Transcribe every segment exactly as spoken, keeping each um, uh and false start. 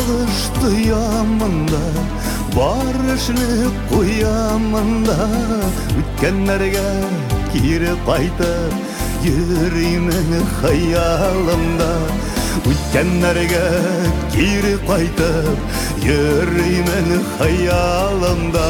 Алышты ямында, барышылық қоямында, өткенлерге кері қайтып, йөреймен хаялымда. Өткенлерге кері қайтып, йөреймен хаялымда.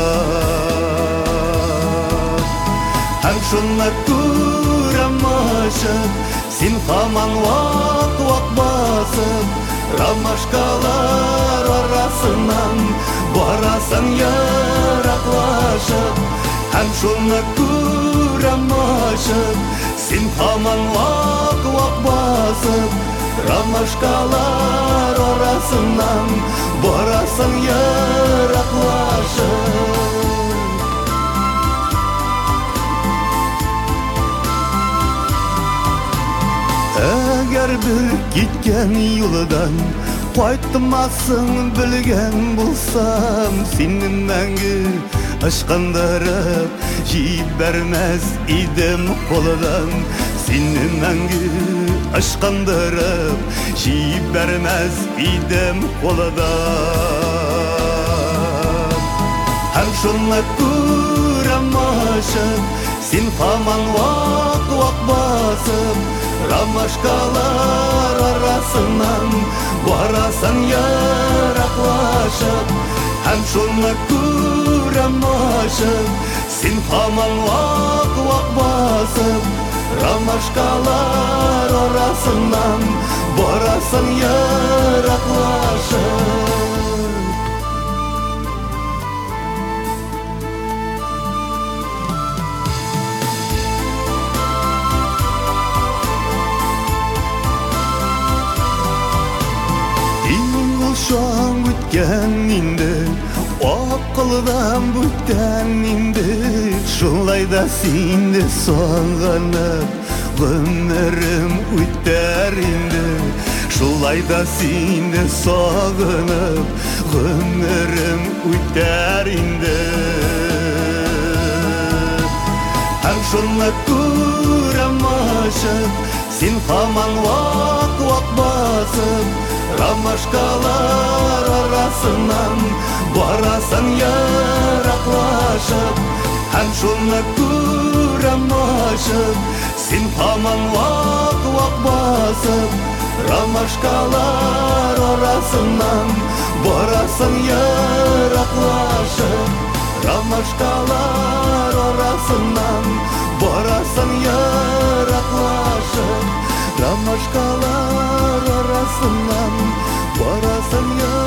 Һәм шуны күрәм ашып, син һаман вак-вак басып, ромашкалар арасынан барасың ераклашып. Һәм шуны күрәм ашып, син һаман вак-вак басып, ромашкалар арасынан барасың ераклашып. Әгәр бір киткән юлдан кайтмасын белгән булсам, сине мәңге ышкындырып җибәрмәс идем колдан. Сине мәңге ышкындырып җибәрмәс идем колдан. Һәм шуны күрәм ашып, син һаман вак-вак басып, ромашкалар арасынан барасың ераклашып. Һәм шуны күрәм ашып, син һаман вак-вак басып, ромашкалар арасынан барасың ераклашып. Шаң үткән инде, акылдан бүткән инде, шулай да синде сағынып, гомерем үтәр инде. Шулай да синде сағынып, гомерем үтәр инде. Һәм шуны күрәм ашып, син һаман вак-вак басып, ромашкалар арасынан барасың ераклашып. Һәм шуны күрәм ашып, син һаман вак-вак басып, ромашкалар арасынан барасың ераклашып. Ромашкалар арасынан барасың ераклашып. Ромашкалар арасынан барасың ераклашып.